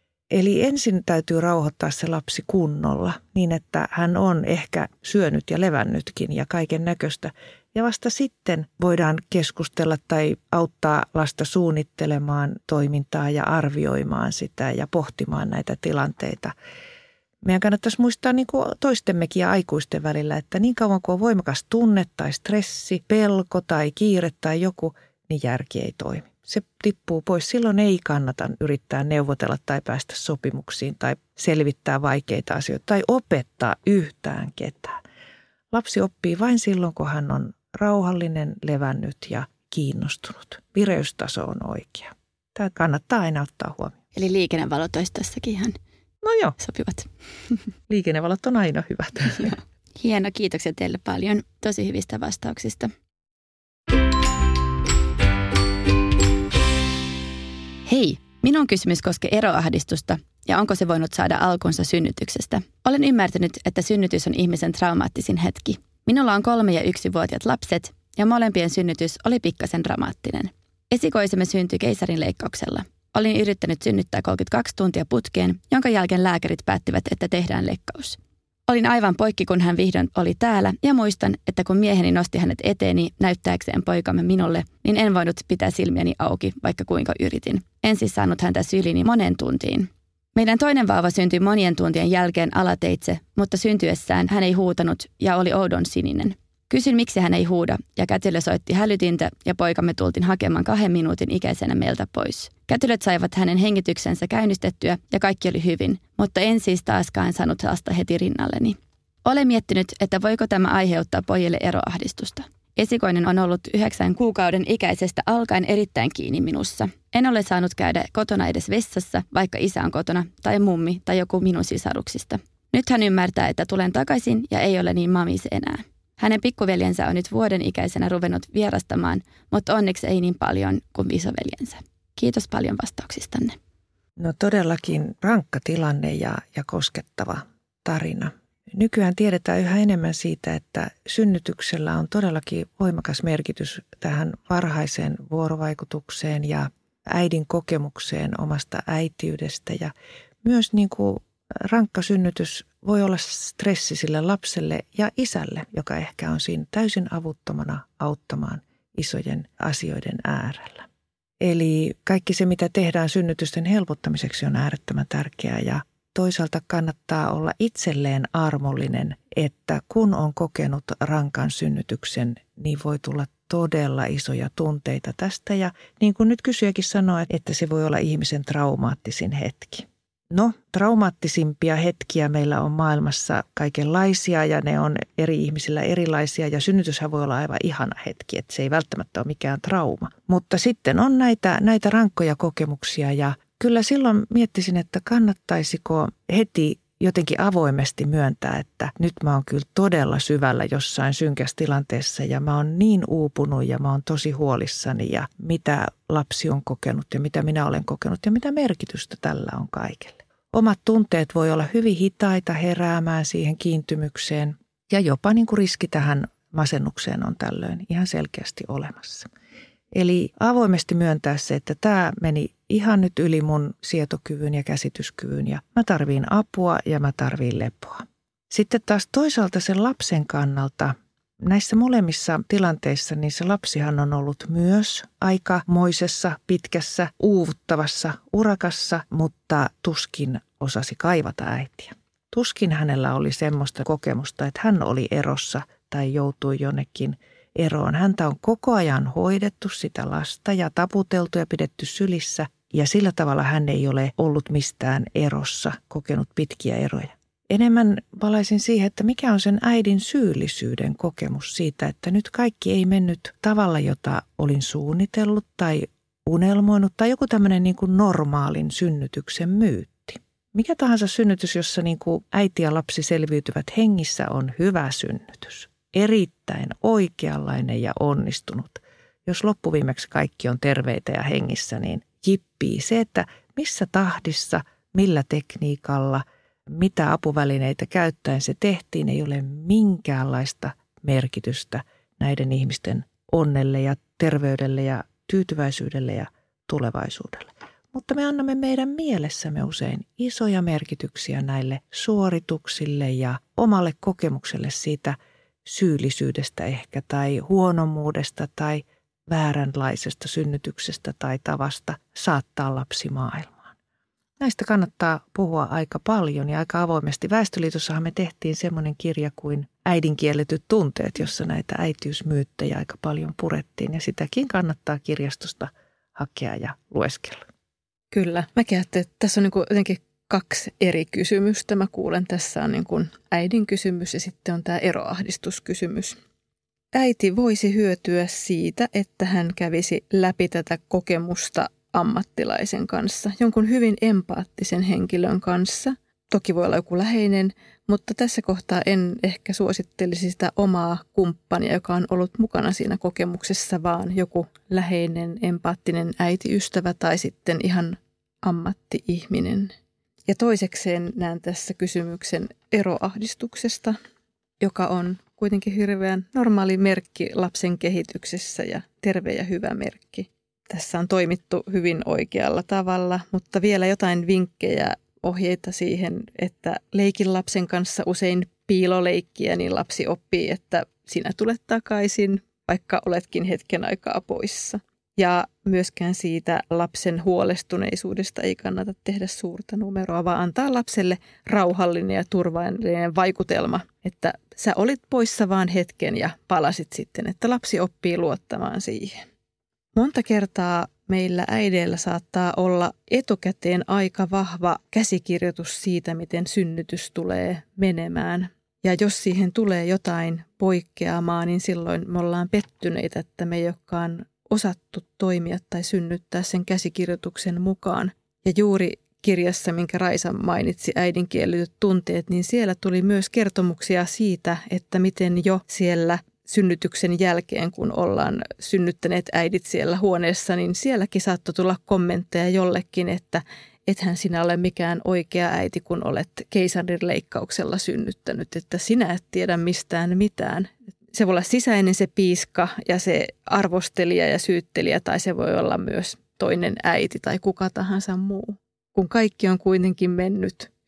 Eli ensin täytyy rauhoittaa se lapsi kunnolla niin, että hän on ehkä syönyt ja levännytkin ja kaiken näköistä. Ja vasta sitten voidaan keskustella tai auttaa lasta suunnittelemaan toimintaa ja arvioimaan sitä ja pohtimaan näitä tilanteita. Meidän kannattaisi muistaa niin kuin toistemmekin ja aikuisten välillä, että niin kauan kuin on voimakas tunne tai stressi, pelko tai kiire tai joku, niin järki ei toimi. Se tippuu pois. Silloin ei kannata yrittää neuvotella tai päästä sopimuksiin tai selvittää vaikeita asioita tai opettaa yhtään ketään. Lapsi oppii vain silloin, kun hän on rauhallinen, levännyt ja kiinnostunut. Vireystaso on oikea. Tämä kannattaa aina ottaa huomioon. Eli liikennevalot olisi tässäkin ihan no joo. sopivat. Liikennevalot on aina hyvät. Hieno, kiitoksia teille paljon tosi hyvistä vastauksista. Hei, minun kysymys koskee eroahdistusta ja onko se voinut saada alkunsa synnytyksestä. Olen ymmärtänyt, että synnytys on ihmisen traumaattisin hetki. Minulla on kolme- ja yksivuotiaat lapset ja molempien synnytys oli pikkasen dramaattinen. Esikoisemme syntyi keisarinleikkauksella. Olin yrittänyt synnyttää kolmekymmentäkaksi tuntia putkeen, jonka jälkeen lääkärit päättivät, että tehdään leikkaus. Olin aivan poikki, kun hän vihdoin oli täällä ja muistan, että kun mieheni nosti hänet eteeni näyttääkseen poikamme minulle, niin en voinut pitää silmiäni auki, vaikka kuinka yritin. En siis saanut häntä syliini monen tuntiin. Meidän toinen vauva syntyi monien tuntien jälkeen alateitse, mutta syntyessään hän ei huutanut ja oli oudon sininen. Kysyin, miksi hän ei huuda, ja kätilö soitti hälytintä ja poikamme tultiin hakemaan kahden minuutin ikäisenä meiltä pois. Kätilöt saivat hänen hengityksensä käynnistettyä ja kaikki oli hyvin, mutta en siis taaskaan saanut lasta heti rinnalleni. Olen miettinyt, että voiko tämä aiheuttaa pojille eroahdistusta. Esikoinen on ollut yhdeksän kuukauden ikäisestä alkaen erittäin kiinni minussa. En ole saanut käydä kotona edes vessassa, vaikka isä on kotona, tai mummi, tai joku minun sisaruksista. Nyt hän ymmärtää, että tulen takaisin ja ei ole niin mamis enää. Hänen pikkuveljensä on nyt vuoden ikäisenä ruvennut vierastamaan, mutta onneksi ei niin paljon kuin isoveljensä. Kiitos paljon vastauksistanne. No todellakin rankka tilanne ja, ja koskettava tarina. Nykyään tiedetään yhä enemmän siitä, että synnytyksellä on todellakin voimakas merkitys tähän varhaiseen vuorovaikutukseen ja äidin kokemukseen omasta äitiydestä ja myös niin kuin rankka synnytys voi olla stressi sille lapselle ja isälle, joka ehkä on siinä täysin avuttomana auttamaan isojen asioiden äärellä. Eli kaikki se, mitä tehdään synnytysten helpottamiseksi, on äärettömän tärkeää ja toisaalta kannattaa olla itselleen armollinen, että kun on kokenut rankan synnytyksen, niin voi tulla todella isoja tunteita tästä. Ja niin kuin nyt kysyjäkin sanoi, että se voi olla ihmisen traumaattisin hetki. No, traumaattisimpia hetkiä meillä on maailmassa kaikenlaisia ja ne on eri ihmisillä erilaisia ja synnytyshän voi olla aivan ihana hetki, että se ei välttämättä ole mikään trauma. Mutta sitten on näitä, näitä rankkoja kokemuksia ja kyllä silloin miettisin, että kannattaisiko heti jotenkin avoimesti myöntää, että nyt mä oon kyllä todella syvällä jossain synkässä tilanteessa ja mä oon niin uupunut ja mä oon tosi huolissani ja mitä lapsi on kokenut ja mitä minä olen kokenut ja mitä merkitystä tällä on kaikelle. Omat tunteet voi olla hyvin hitaita heräämään siihen kiintymykseen ja jopa niin kuin riski tähän masennukseen on tällöin ihan selkeästi olemassa. Eli avoimesti myöntää se, että tämä meni ihan nyt yli mun sietokyvyn ja käsityskyvyn ja mä tarviin apua ja mä tarviin lepoa. Sitten taas toisaalta sen lapsen kannalta näissä molemmissa tilanteissa niin se lapsihan on ollut myös aikamoisessa, pitkässä, uuvuttavassa urakassa, mutta tuskin osasi kaivata äitiä. Tuskin hänellä oli semmoista kokemusta, että hän oli erossa tai joutui jonnekin eroon. Häntä on koko ajan hoidettu sitä lasta ja taputeltu ja pidetty sylissä ja sillä tavalla hän ei ole ollut mistään erossa, kokenut pitkiä eroja. Enemmän palaisin siihen, että mikä on sen äidin syyllisyyden kokemus siitä, että nyt kaikki ei mennyt tavalla, jota olin suunnitellut tai unelmoinut tai joku tämmöinen niin kuin normaalin synnytyksen myytti. Mikä tahansa synnytys, jossa niin kuin äiti ja lapsi selviytyvät hengissä, on hyvä synnytys. Erittäin oikeanlainen ja onnistunut. Jos loppuviimeksi kaikki on terveitä ja hengissä, niin jippii se, että missä tahdissa, millä tekniikalla, mitä apuvälineitä käyttäen se tehtiin, ei ole minkäänlaista merkitystä näiden ihmisten onnelle ja terveydelle ja tyytyväisyydelle ja tulevaisuudelle. Mutta me annamme meidän mielessämme usein isoja merkityksiä näille suorituksille ja omalle kokemukselle siitä syyllisyydestä ehkä tai huonomuudesta tai vääränlaisesta synnytyksestä tai tavasta saattaa lapsi maailmaan. Näistä kannattaa puhua aika paljon ja aika avoimesti. Väestöliitossahan me tehtiin semmoinen kirja kuin Äidinkielletyt tunteet, jossa näitä äitiysmyyttejä aika paljon purettiin ja sitäkin kannattaa kirjastosta hakea ja lueskella. Kyllä. Mäkin ajattelin, että tässä on niin kuin jotenkin kaksi eri kysymystä. Mä kuulen, tässä on niin kuin äidin kysymys ja sitten on tämä eroahdistuskysymys. Äiti voisi hyötyä siitä, että hän kävisi läpi tätä kokemusta ammattilaisen kanssa, jonkun hyvin empaattisen henkilön kanssa. Toki voi olla joku läheinen, mutta tässä kohtaa en ehkä suosittelisi sitä omaa kumppania, joka on ollut mukana siinä kokemuksessa, vaan joku läheinen, empaattinen äitiystävä tai sitten ihan ammatti-ihminen. Ja toisekseen näen tässä kysymyksen eroahdistuksesta, joka on kuitenkin hirveän normaali merkki lapsen kehityksessä ja terve ja hyvä merkki. Tässä on toimittu hyvin oikealla tavalla, mutta vielä jotain vinkkejä, ohjeita siihen, että leikin lapsen kanssa usein piiloleikkiä, niin lapsi oppii, että sinä tulet takaisin, vaikka oletkin hetken aikaa poissa. Ja myöskään siitä lapsen huolestuneisuudesta ei kannata tehdä suurta numeroa, vaan antaa lapselle rauhallinen ja turvallinen vaikutelma, että sä olit poissa vaan hetken ja palasit sitten, että lapsi oppii luottamaan siihen. Monta kertaa meillä äideillä saattaa olla etukäteen aika vahva käsikirjoitus siitä, miten synnytys tulee menemään. Ja jos siihen tulee jotain poikkeamaa, niin silloin me ollaan pettyneitä, että me ei olekaan osattu toimia tai synnyttää sen käsikirjoituksen mukaan. Ja juuri kirjassa, minkä Raisa mainitsi, Äidinkielletyt tunteet, niin siellä tuli myös kertomuksia siitä, että miten jo siellä synnytyksen jälkeen, kun ollaan synnyttäneet äidit siellä huoneessa, niin sielläkin saattoi tulla kommentteja jollekin, että ethän sinä ole mikään oikea äiti, kun olet keisarin leikkauksella synnyttänyt, että sinä et tiedä mistään mitään. Se voi olla sisäinen se piiska ja se arvostelija ja syyttelijä, tai se voi olla myös toinen äiti tai kuka tahansa muu. Kun kaikki on kuitenkin mennyt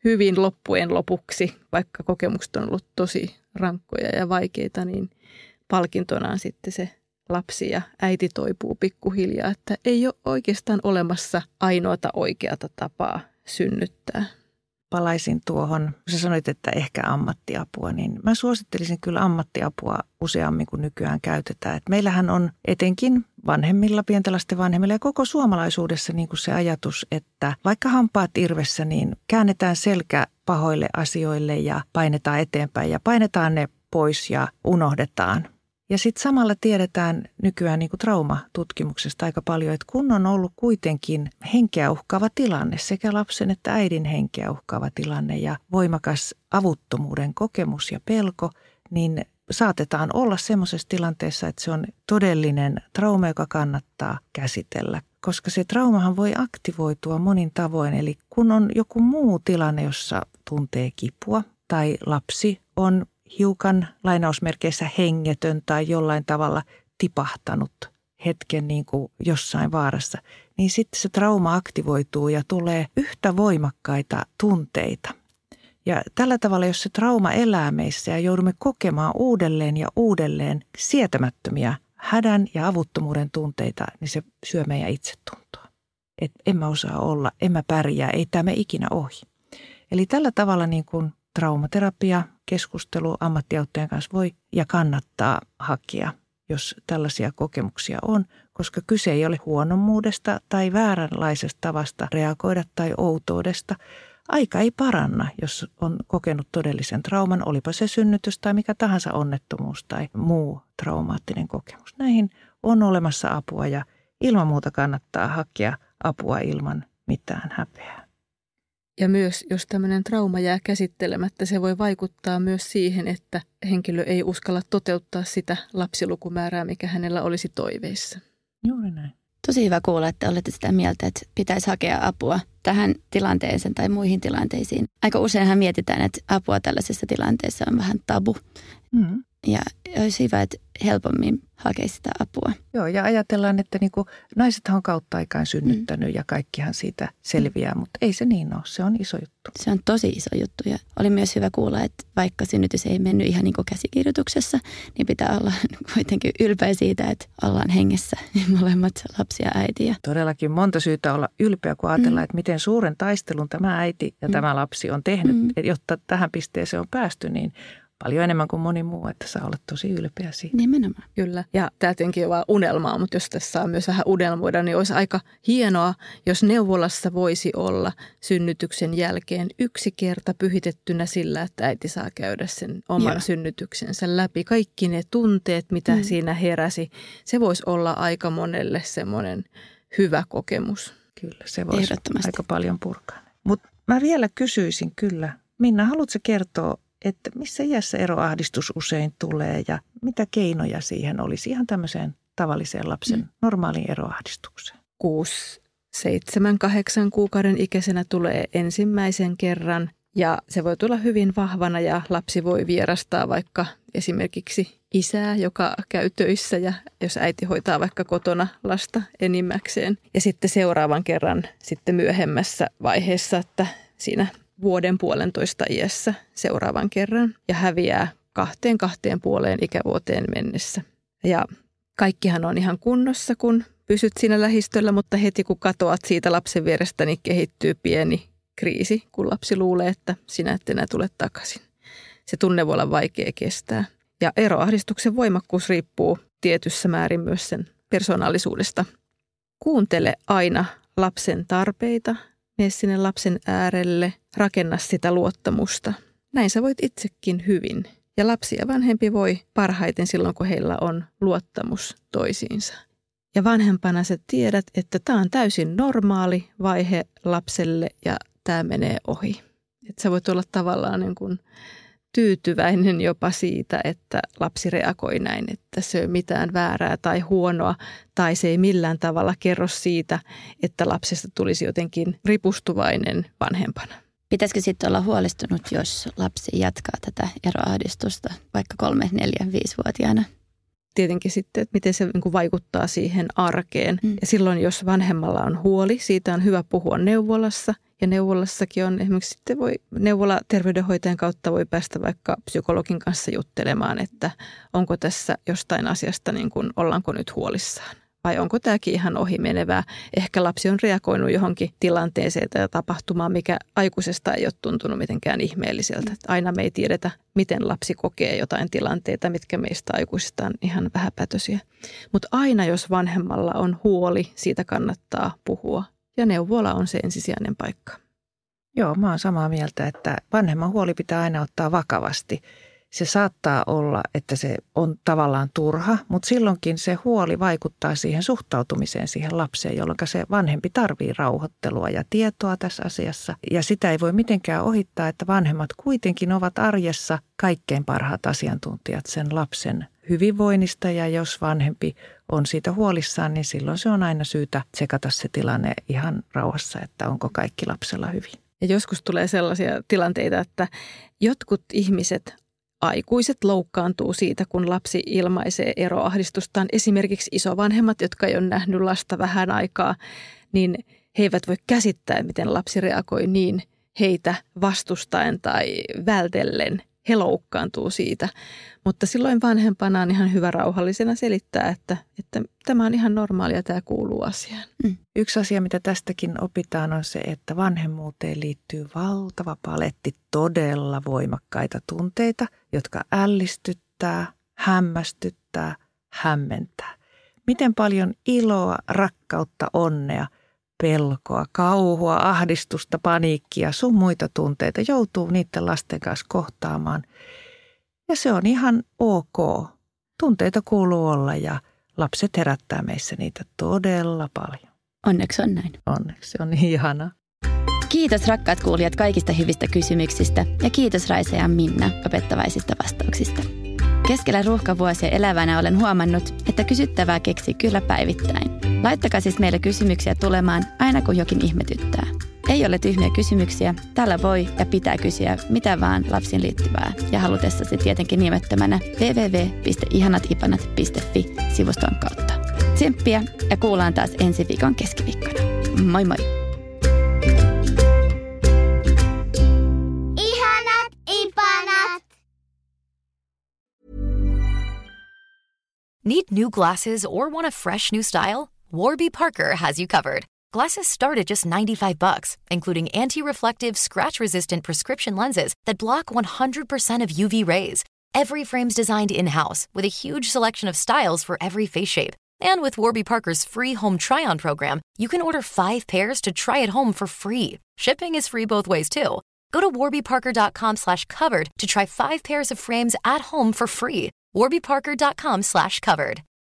hyvin loppujen lopuksi, vaikka kokemukset on ollut tosi rankkoja ja vaikeita, niin palkintonaan sitten se lapsi ja äiti toipuu pikkuhiljaa, että ei ole oikeastaan olemassa ainoata oikeata tapaa synnyttää. Palaisin tuohon, kun sä sanoit, että ehkä ammattiapua, niin mä suosittelisin kyllä ammattiapua useammin kuin nykyään käytetään. Et meillähän on etenkin vanhemmilla, pienten lasten vanhemmilla ja koko suomalaisuudessa niin kuin se ajatus, että vaikka hampaat irvessä, niin käännetään selkä pahoille asioille ja painetaan eteenpäin ja painetaan ne pois ja unohdetaan. Ja sitten samalla tiedetään nykyään niin kuin traumatutkimuksesta aika paljon, että kun on ollut kuitenkin henkeä uhkaava tilanne, sekä lapsen että äidin henkeä uhkaava tilanne ja voimakas avuttomuuden kokemus ja pelko, niin saatetaan olla semmoisessa tilanteessa, että se on todellinen trauma, joka kannattaa käsitellä. Koska se traumahan voi aktivoitua monin tavoin, eli kun on joku muu tilanne, jossa tuntee kipua tai lapsi on hiukan lainausmerkeissä hengetön tai jollain tavalla tipahtanut hetken niin kuin jossain vaarassa, niin sitten se trauma aktivoituu ja tulee yhtä voimakkaita tunteita. Ja tällä tavalla, jos se trauma elää meissä ja joudumme kokemaan uudelleen ja uudelleen sietämättömiä hädän ja avuttomuuden tunteita, niin se syö meidän itsetuntoa. Että en mä osaa olla, en mä pärjää, ei tämä ikinä ohi. Eli tällä tavalla niin kuin traumaterapia, keskustelu ammattiauttajan kanssa voi ja kannattaa hakea, jos tällaisia kokemuksia on, koska kyse ei ole huonommuudesta tai vääränlaisesta tavasta reagoida tai outoudesta. Aika ei paranna, jos on kokenut todellisen trauman, olipa se synnytys tai mikä tahansa onnettomuus tai muu traumaattinen kokemus. Näihin on olemassa apua ja ilman muuta kannattaa hakea apua ilman mitään häpeää. Ja myös, jos tämmöinen trauma jää käsittelemättä, se voi vaikuttaa myös siihen, että henkilö ei uskalla toteuttaa sitä lapsilukumäärää, mikä hänellä olisi toiveissa. Juuri näin. Tosi hyvä kuulla, että olette sitä mieltä, että pitäisi hakea apua tähän tilanteeseen tai muihin tilanteisiin. Aika useinhan mietitään, että apua tällaisessa tilanteessa on vähän tabu. Mm. Ja olisi hyvä, että helpommin hakea sitä apua. Joo, ja ajatellaan, että niinku, naisethan on kautta aikaan synnyttänyt mm. ja kaikkihan siitä selviää, mm. mutta ei se niin ole. Se on iso juttu. Se on tosi iso juttu ja oli myös hyvä kuulla, että vaikka synnytys ei mennyt ihan niin kuin käsikirjoituksessa, niin pitää olla kuitenkin ylpeä siitä, että ollaan hengessä molemmat lapsi ja äiti. Ja todellakin monta syytä olla ylpeä, kun ajatellaan, mm. että miten suuren taistelun tämä äiti ja mm. tämä lapsi on tehnyt, mm. jotta tähän pisteeseen on päästy, niin paljon enemmän kuin moni muu, että saa olla tosi ylpeä siitä. Nimenomaan. Kyllä. Ja tämä tietenkin on vaan unelmaa, mutta jos tässä saa myös vähän unelmoida, niin olisi aika hienoa, jos neuvolassa voisi olla synnytyksen jälkeen yksi kerta pyhitettynä sillä, että äiti saa käydä sen oman Joo. synnytyksensä läpi. Kaikki ne tunteet, mitä mm. siinä heräsi, se voisi olla aika monelle semmoinen hyvä kokemus. Kyllä, se voisi aika paljon purkaa. Mutta mä vielä kysyisin kyllä. Minna, haluatko kertoa, että missä iässä eroahdistus usein tulee ja mitä keinoja siihen olisi ihan tämmöiseen tavalliseen lapsen mm. normaaliin eroahdistukseen? Kuusi, seitsemän, kahdeksan kuukauden ikäisenä tulee ensimmäisen kerran ja se voi tulla hyvin vahvana ja lapsi voi vierastaa vaikka esimerkiksi isää, joka käy töissä ja jos äiti hoitaa vaikka kotona lasta enimmäkseen. Ja sitten seuraavan kerran sitten myöhemmässä vaiheessa, että siinä vuoden puolentoista iässä seuraavan kerran ja häviää kahteen kahteen puoleen ikävuoteen mennessä. Ja kaikkihan on ihan kunnossa, kun pysyt siinä lähistöllä, mutta heti kun katoat siitä lapsen vierestä, niin kehittyy pieni kriisi, kun lapsi luulee, että sinä et enää tule takaisin. Se tunne voi olla vaikea kestää. Ja eroahdistuksen voimakkuus riippuu tietyssä määrin myös sen persoonallisuudesta. Kuuntele aina lapsen tarpeita. Mene sinne lapsen äärelle, rakenna sitä luottamusta. Näin sä voit itsekin hyvin. Ja lapsi ja vanhempi voi parhaiten silloin, kun heillä on luottamus toisiinsa. Ja vanhempana sä tiedät, että tämä on täysin normaali vaihe lapselle ja tämä menee ohi. Että sä voit olla tavallaan niin kuin tyytyväinen jopa siitä, että lapsi reagoi näin, että se ei ole mitään väärää tai huonoa, tai se ei millään tavalla kerro siitä, että lapsesta tulisi jotenkin ripustuvainen vanhempana. Pitäisikö sitten olla huolestunut, jos lapsi jatkaa tätä eroahdistusta vaikka kolme, neljä, viisivuotiaana? tietenkin sitten, että miten se niin kuin vaikuttaa siihen arkeen. Mm. Ja silloin, jos vanhemmalla on huoli, siitä on hyvä puhua neuvolassa. Ja neuvolassakin on esimerkiksi sitten voi neuvola terveydenhoitajan kautta voi päästä vaikka psykologin kanssa juttelemaan, että onko tässä jostain asiasta, niin kuin, ollaanko nyt huolissaan. Vai onko tämäkin ihan ohimenevää? Ehkä lapsi on reagoinut johonkin tilanteeseen tai tapahtumaan, mikä aikuisesta ei ole tuntunut mitenkään ihmeelliseltä. Mm. Aina me ei tiedetä, miten lapsi kokee jotain tilanteita, mitkä meistä aikuisista on ihan vähäpätöisiä. Mutta aina jos vanhemmalla on huoli, siitä kannattaa puhua. Ja neuvola on se ensisijainen paikka. Joo, mä oon samaa mieltä, että vanhemman huoli pitää aina ottaa vakavasti. Se saattaa olla, että se on tavallaan turha, mutta silloinkin se huoli vaikuttaa siihen suhtautumiseen siihen lapseen, jolloin se vanhempi tarvitsee rauhoittelua ja tietoa tässä asiassa. Ja sitä ei voi mitenkään ohittaa, että vanhemmat kuitenkin ovat arjessa kaikkein parhaat asiantuntijat sen lapsen hyvinvoinnista. Ja jos vanhempi on siitä huolissaan, niin silloin se on aina syytä tsekata se tilanne ihan rauhassa, että onko kaikki lapsella hyvin. Ja joskus tulee sellaisia tilanteita, että jotkut ihmiset aikuiset loukkaantuu siitä, kun lapsi ilmaisee eroahdistustaan. Esimerkiksi isovanhemmat, jotka ei ole nähnyt lasta vähän aikaa, niin he eivät voi käsittää, miten lapsi reagoi niin heitä vastustaen tai vältellen. He loukkaantuu siitä. Mutta silloin vanhempana on ihan hyvä rauhallisena selittää, että, että tämä on ihan normaalia, tämä kuuluu asiaan. Mm. Yksi asia, mitä tästäkin opitaan, on se, että vanhemmuuteen liittyy valtava paletti todella voimakkaita tunteita, jotka ällistyttää, hämmästyttää, hämmentää. Miten paljon iloa, rakkautta, onnea, pelkoa, kauhua, ahdistusta, paniikkia, sun muita tunteita joutuu niiden lasten kanssa kohtaamaan. Ja se on ihan ok. Tunteita kuuluu olla ja lapset herättää meissä niitä todella paljon. Onneksi on näin. Onneksi se on niin ihanaa. Kiitos rakkaat kuulijat kaikista hyvistä kysymyksistä ja kiitos Raisa ja Minna opettavaisista vastauksista. Keskellä ruuhkavuosia elävänä olen huomannut, että kysyttävää keksii kyllä päivittäin. Laittakaa siis meille kysymyksiä tulemaan aina kun jokin ihmetyttää. Ei ole tyhmiä kysymyksiä, täällä voi ja pitää kysyä mitä vaan lapsiin liittyvää ja halutessasi tietenkin nimettömänä double-u double-u double-u piste ihanat ipanat piste fi sivuston kautta. Tsemppiä ja kuullaan taas ensi viikon keskiviikkona. Moi moi! Ihanat ipanat! Need new glasses or want a fresh new style? Warby Parker has you covered. Glasses start at just ninety-five bucks, including anti-reflective, scratch-resistant prescription lenses that block one hundred percent of U V rays. Every frame's designed in-house with a huge selection of styles for every face shape. And with Warby Parker's free home try-on program, you can order five pairs to try at home for free. Shipping is free both ways, too. Go to warbyparker.com slash covered to try five pairs of frames at home for free. warbyparker.com slash covered.